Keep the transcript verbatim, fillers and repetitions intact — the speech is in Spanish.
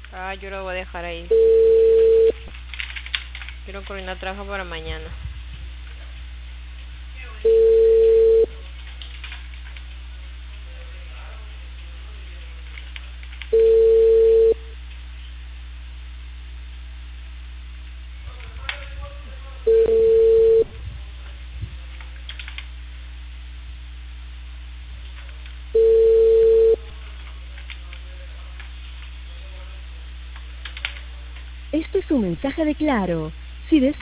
Ah, yo lo voy a dejar ahí. Quiero coordinar trabajo para mañana. Este es un mensaje de Claro. Si deseas